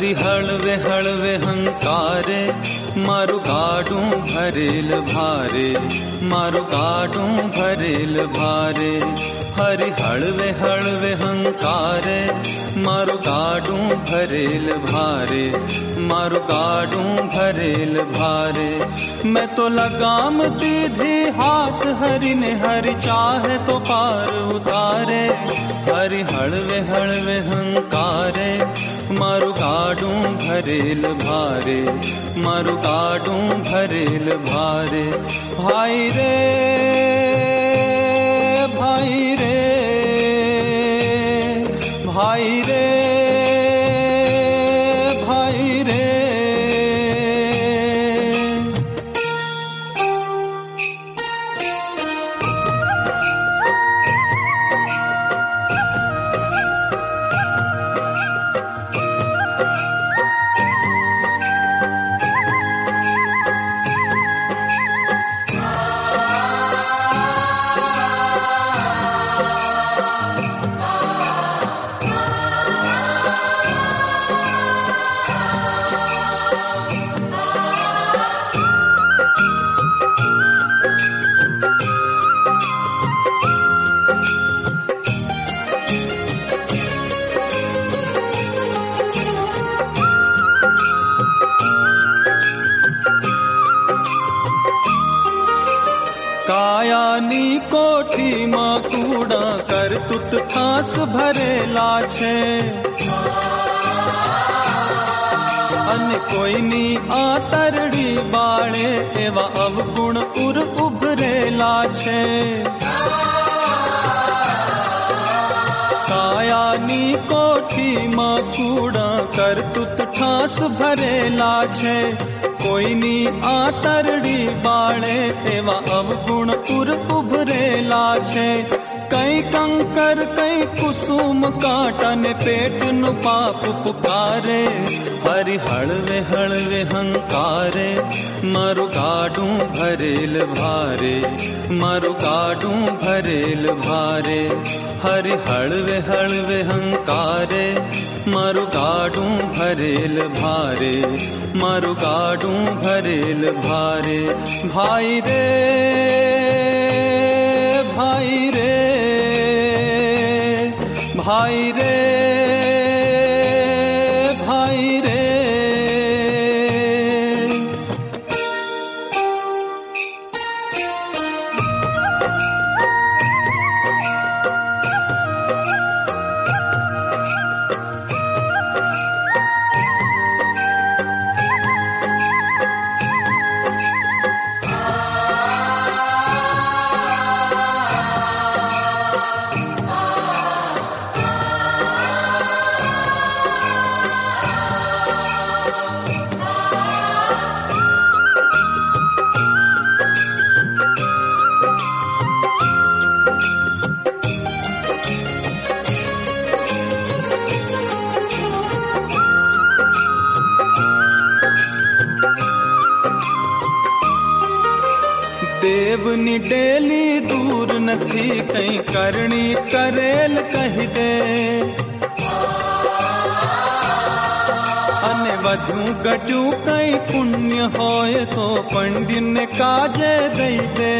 हरि हळवे हळवे हंकारे मारू गाडू भरेल भारे, मारू गाडू भरेल भारे। हरि हळवे हळवे हंकारे मारू गाडू भरेल भारे, मारू गाडू भरेल भारे। मैं तो लगाम दीधी हाथ हरि ने, हरि चाहे तो पार उतारे। हरि हळवे हळवे हंकारे मारू गाडू भरेल भारे, मारू गाडू भरेल भारे। भाई रे भाई रे भाई रे भाई रे। कायानी कोठी मां कूड़ा कर तुत खास भरेला छे। अन कोई नी आतरड़ी बाळे एवा अवगुण उर उभरेला छे। कायानी कोठी मां कूड़ा कर तुत ठास भरेला छे। कोई नी आतरड़ी बाळे एवा अवगुण उर उभरेला छे। कई कंकर कई कुसुम काटन पेट नु पाप पुकारे। हरि हळवे हळवे हंकारे मारू गाडू भरेल भारे, मारू गाडू भरेल भारे। हरि हळवे हळवे हंकारे मारू गाडू भरेल भारे, मारू गाडू भरेल भारे। भाई रे भाई रे भाई रे भाई रे। देवनी डेली दूर नथी कई करणी करेल कही दे। अने वधू गटू कई पुण्य होए तो पंडिन ने काजे दई दे।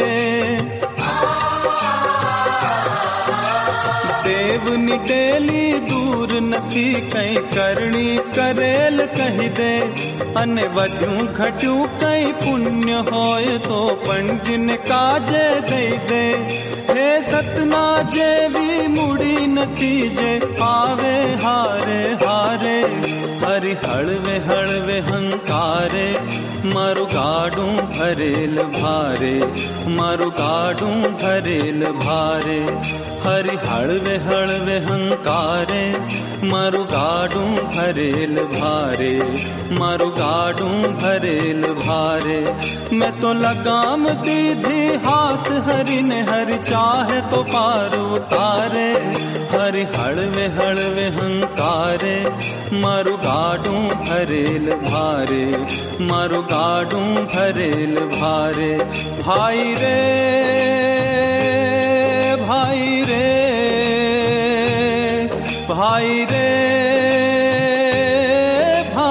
देवनी डेली दूर नथी कई करणी करेल कही दे। अने वधू घटू कई पुण्य होए तो पंडिन काजे दई दे। हे सतना जेवी मुड़ी नथी जे आवे हारे हारे। हरि हळवे हळवे हंकारे मारू गाडू भरेल भारे, मारू गाडू भरेल भारे। हरि हळवे हळवे हंकारे मारू गाडू भरेल भारे, मारू गाडू भरेल भारे। मैं तो लगाम दीधी हाथ हरि ने, हरि चाहे तो पार उतारे। हरि हळवे हळवे हंकारे मारू गाडू भरेल भारे, मारू गाडू भरेल भारे। भाई रे भाई रे भाई रे।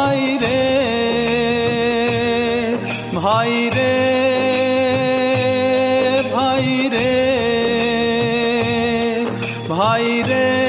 भाई रे